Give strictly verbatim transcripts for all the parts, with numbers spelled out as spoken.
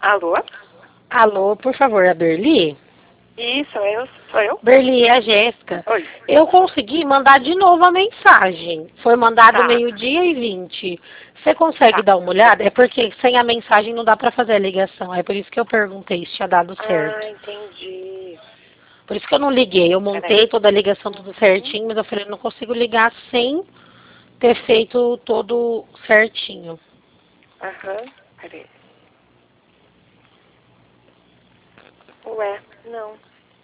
Alô? Alô, por favor, a Berli? Isso, eu, sou eu? Berli, é a Jéssica. Oi. Eu consegui mandar de novo a mensagem. Foi mandado Tá, meio-dia e vinte. Você consegue tá. dar uma olhada? É porque sem a mensagem não dá pra fazer a ligação. É por isso que eu perguntei se tinha dado Ah, certo. entendi. Por isso que eu não liguei. Eu Peraí. montei toda a ligação tudo Uhum. certinho, mas eu falei, eu não consigo ligar sem ter feito todo certinho. Aham, peraí. Ué, não.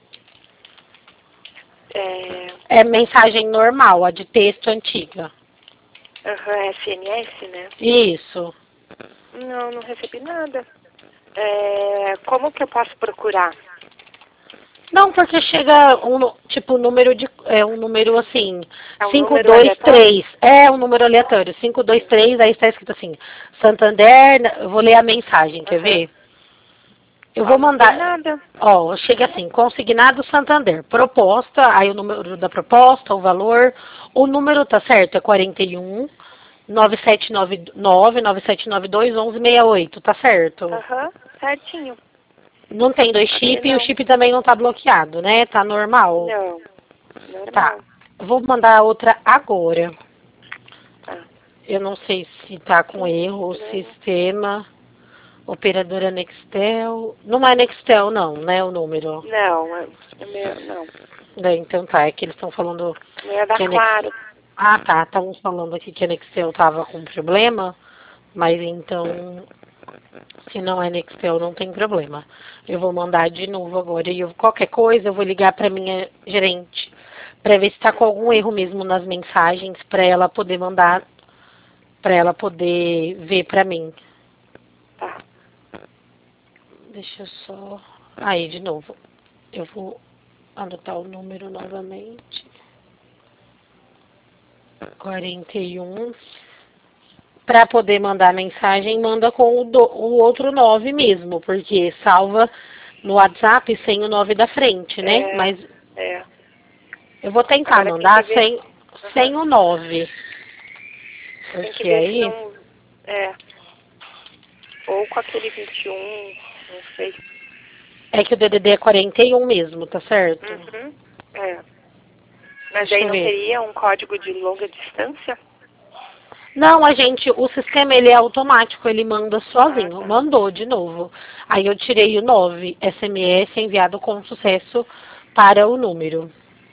É... É mensagem normal, a de texto antiga. Aham, S M S, né? Isso. Não, não recebi nada. É... Como que eu posso procurar? Não, porque chega um, nu- tipo, número de, é um número assim, É um cinco número dois aleatório? três é um número aleatório, cinco dois três aí está escrito assim, Santander, eu vou ler a mensagem, quer Aham. ver? Eu Ó, vou não tem mandar, nada. ó, chega assim, consignado Santander, proposta, aí o número da proposta, o valor, o número tá certo, é quarenta e um, nove sete nove nove, nove sete nove dois, onze sessenta e oito, tá certo? Aham, certinho. Não tem dois Aqui chip e o não. chip também não tá bloqueado, né? Tá normal. Não, Tá. normal. Vou mandar outra agora. Tá. Eu não sei se tá Que com erro o estranho. sistema. Operadora Nextel. Não é Nextel não, né? O número. Não, é, é meu, não. É, então tá, é que eles estão falando O meu é da que a Nex... Claro. Ah tá, estão falando aqui que a Nextel tava com problema. Mas então, se não é Nextel, não tem problema. Eu vou mandar de novo agora. E eu, qualquer coisa, eu vou ligar para minha gerente para ver se está com algum erro mesmo nas mensagens, para ela poder mandar, para ela poder ver para mim. Tá. Deixa eu só. Aí, de novo. Eu vou anotar o número novamente. quarenta e um. Para poder mandar mensagem, manda com o, do, o outro nove mesmo, porque salva no WhatsApp sem o nove da frente, né? É, Mas é. eu vou tentar Agora tem que mandar ver. sem, Aham. sem o nove. Tem que Porque ver se aí. não. É. Ou com aquele vinte e um, não sei. É que o D D D é quarenta e um mesmo, tá certo? Uhum. É. Mas Deixa aí eu não ver. teria um código de longa distância? Não, a gente, o sistema ele é automático, ele manda Ah, sozinho. tá. Mandou de novo. Aí eu tirei o nove, S M S enviado com sucesso para o número.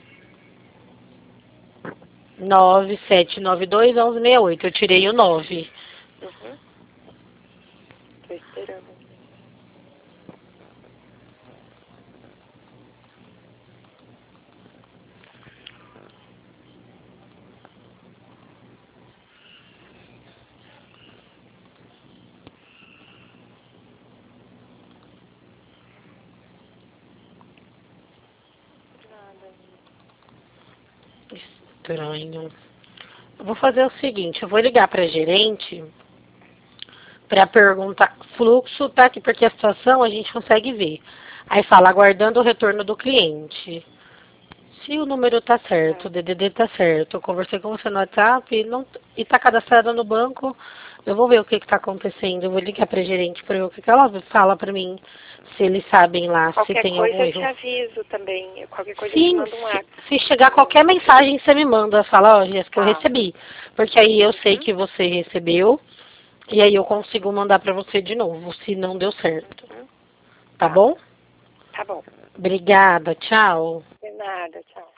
nove sete nove dois, onze sessenta e oito. Eu tirei o nove. Uhum. Tô esperando. Nada ainda. Estranho. Eu vou fazer o seguinte, eu vou ligar para a gerente para perguntar, fluxo tá aqui, porque a situação a gente consegue ver. Aí fala, aguardando o retorno do cliente. Se o número tá certo, Tá. o D D D tá certo, eu conversei com você no WhatsApp e, não, e tá cadastrado no banco, eu vou ver o que que tá acontecendo. Eu vou ligar pra gerente para ver o que que ela fala pra mim, se eles sabem lá, se Qualquer tem coisa algum eu te erro. aviso também. Qualquer coisa eu te Sim, mando um se, WhatsApp. se chegar Um... qualquer mensagem, você me manda, fala, ó, Jéssica, eu Tá. recebi. Porque aí eu sei Uhum. que você recebeu e aí eu consigo mandar pra você de novo, se não deu certo. Uhum. Tá Tá. bom? Tá bom. Obrigada, tchau. De nada. Tchau.